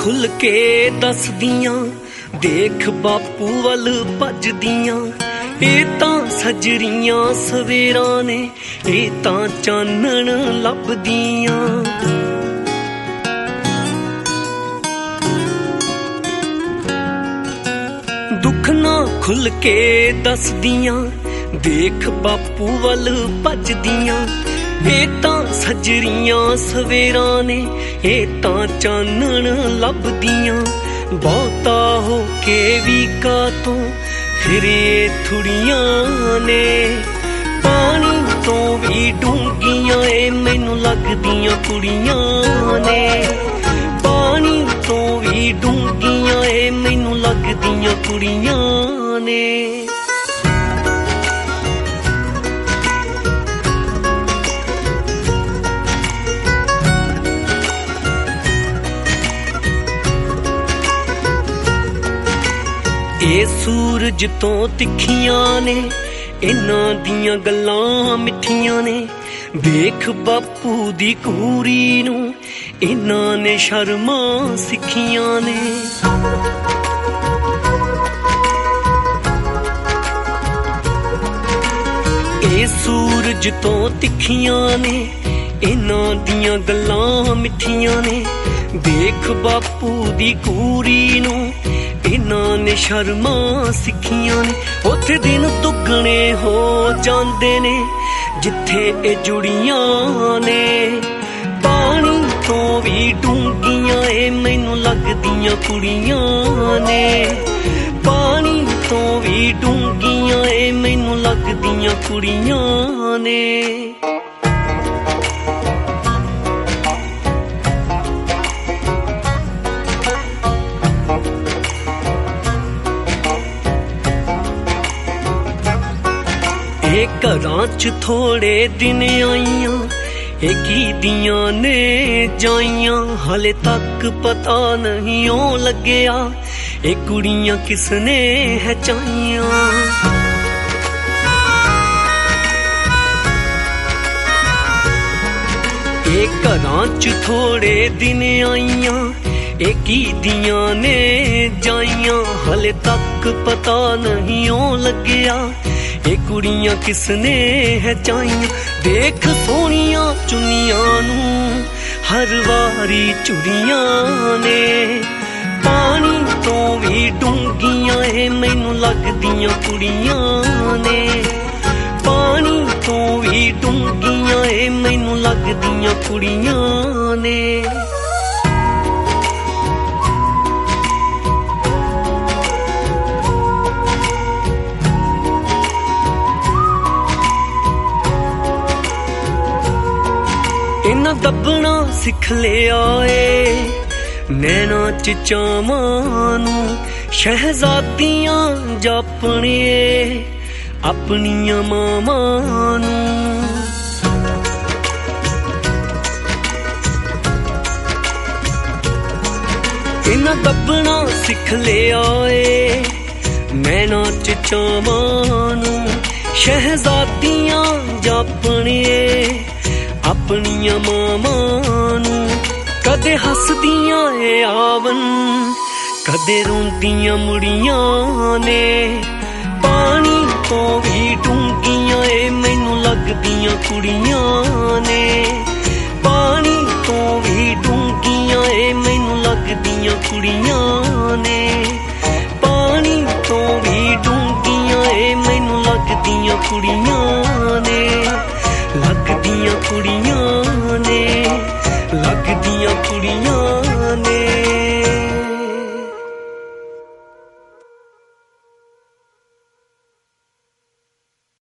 खुल के दसदियां देख बापू वल भजदियां। ये तां सजरियां सवेरां ने, ये तां चानण लभदियां। दुख ना खुल के दसदियां देख बापू वल भजदियां। ये तां सजरियां सवेरां ने, ये तां चानण लभदियां। बहुता हो के भी कातों फिरे थुड़ियां ने, पानी तो भी डूंगियां ए मैनू लगदियां कुड़ियां ने। पानी तो भी डूंगियां ए मैनू लगदियां कुड़ियां ने। ये सूरज तो तिखियां ने, इन्हां दियां गल्लां मिठियां ने। देख बापू दी कूरी नू, इन्हां ने शर्मां सिखियां ने। ये सूरज तो तिखियां ने, इन्हां दियां गल्लां मिठियां ने। देख बापू दी कूरी नू, इन्हां ने शर्मां सिखियां ने। उत्थे दिन दुगने हो जांदे ने जिथे ए जुड़ियां ने। पानी तो भी डूंगियां ए मैनू लगदियां कुड़ियां ने। पानी तो भी डूंगियां ए मैनू लगदियां कुड़ियां ने। ये घरां च थोड़े दिन आईयां, ये की दियां ने जाइयां। हाले तक पता नहीं ओ लग्या, ये कुड़ियां किसने है चाहियां। ये घरां च थोड़े दिन आईयां, ये की दियां ने जाइयां। हाले तक पता नहीं ओ लग्या, ये कुड़ियां किसने है चाहियां। देख सोहणियां चुन्नियां नू हर वारी चुड़ियां ने। पानी तो भी डूंगियां ए मैनू लगदियां कुड़ियां ने। पानी तो भी डूंगियां ए मैनू लगदियां कुड़ियां ने। इन्हां दबना सिख लिया ए नैना च चावां नू। शहजादियां जापणे अपनियां मावां नू। इन्हां दबना सिख लिया ए नैना च चावां नू। शहजादियां जापणे अपनियां मावां नू। कदे हसदियां ए आवन, कदे रोंदियां मुड़ियां ने। पानी तो भी डूंगियां ए मैनू लगदियां कुड़ियां ने। पानी तो भी डूंगियां ए मैनू लगदियां कुड़ियां ने।